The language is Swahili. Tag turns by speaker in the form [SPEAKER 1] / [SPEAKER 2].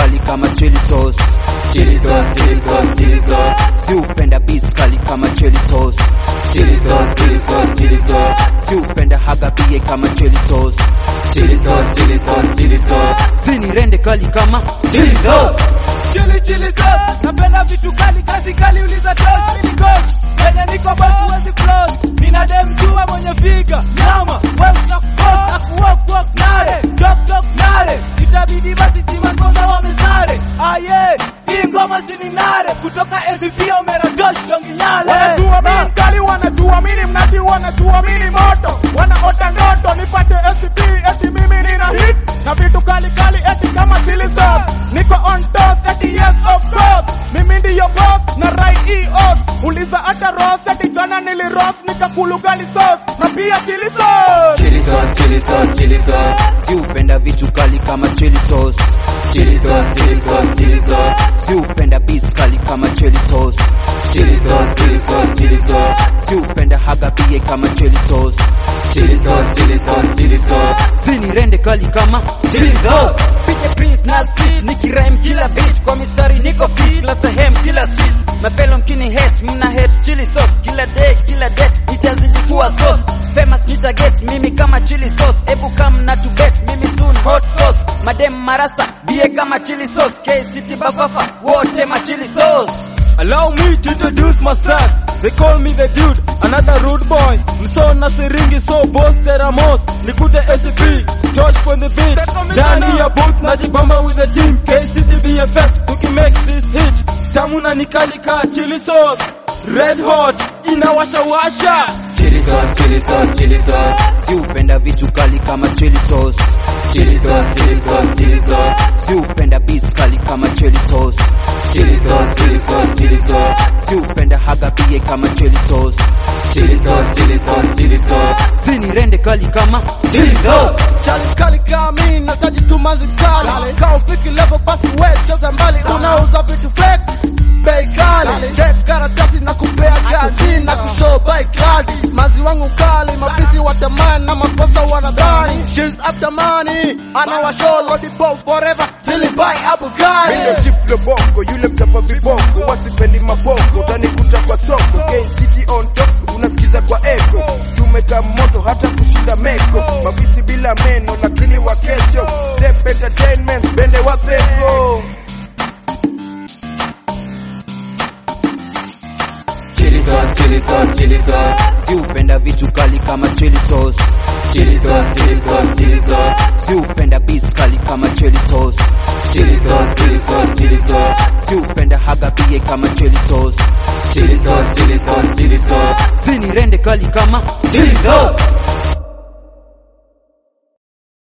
[SPEAKER 1] kali kama chili sauce. Chili sauce, chili sauce, chili sauce. Si upenda beats kali kama chili sauce. Chili sauce, chili sauce, chili sauce. Si upenda haga pia kama chili sauce. Chili sauce, chili sauce, chili sauce. Si ni rende kali kama chili sauce.
[SPEAKER 2] Chili chili sauce. Napenda vitu kali kazi kali uliza toast mini ghost. Kenya niko boss huwezi floss. Nina dem jua mwenye figa nyama wewe na kupost na kuwalk nare dok nare. Itabidi basi sima kwanza wamezare. Aye hii ngoma sini nare kutoka SDP Omera Josh Donginyale.
[SPEAKER 3] Wanajua mimi kali wanatuamini mnati wanatuamini moto. Wanaota ndoto nipate SDP eti mimi nina hit. Na vitu kali kali eti kama chili sauce. Niko on top eti yes of course. Mimi ndiyo boss na right EOS. Uliza hata Ross eti jana niliross nikakulu gali sauce. Na pia chili sauce.
[SPEAKER 1] Chili sauce, chili sauce, chili sauce. Si upenda vitu kali kama chili sauce. Chili sauce, chili sauce, chili sauce. Si upenda beats kali kama chili sauce. Chili sauce, chili sauce, chili sauce. Si upenda haga pia kama chili sauce. Chili sauce, chili sauce, chili sauce. Si ni rende kali kama chili sauce.
[SPEAKER 2] Piche Prince na speed nikirime kila beat kwa mistari niko fit kila sehemu kila street. Mapelo mkini hate mna hate chili sauce kila day kila date itazidi kuwa sauce. Famous nita get mimi kama chili sauce. Ebu come na to bet mimi soon hot sauce. Madem marasa bie kama chili sauce. K-City Bafafa wote ma chili sauce.
[SPEAKER 3] Allow me to introduce myself. They call me the dude, another rude boy. Msona siringi so boss teramos. Nikute SCP, George for the beat. Dani ya booth najibamba with the team. K-City BFF, we can make this hit. Tamuna nikalika chili sauce. Red hot, inawasha washa.
[SPEAKER 1] Chili sauce, chili sauce, chili sauce. Si upenda vitu kali kama chili sauce. Chili sauce, chili sauce, chili sauce. Si upenda beats kali kama chili sauce. Chili sauce, chili sauce, chili sauce. Si upenda haga pia kama chili sauce. Chili sauce, chili sauce, chili sauce. Si ni rende kali kama chili sauce.
[SPEAKER 3] Chali kali kami nataji tumanzi kali. Kao fiki level basi we cheza mbali. Unauza vitu fake bei kali. Check karatasi na kupea kazi na kushow by kadi. Mazi wangu kali mapisi watamani na makosa wanadhani. She's after money anawashow lollipop forever till buy Abu Ghali.
[SPEAKER 4] Ndio tiflo bongo yule mtapa vibongo wasipendi mabongo utanikuta kwa soko. K-City on top unasikiza kwa echo. Tumeka moto hata kushinda meko. Mabisi bila meno lakini wa kesho. Step entertainment bende wa peso.
[SPEAKER 1] Chili sauce, chili sauce, chili sauce. Si upenda vitu kali kama chili sauce. Chili sauce, chili sauce, chili sauce. Si upenda beats kali kama chili sauce. Chili sauce, chili sauce, chili sauce. Si upenda haga pia kama chili sauce. Chili sauce, chili sauce, chili sauce. Si ni rende kali kama chili sauce.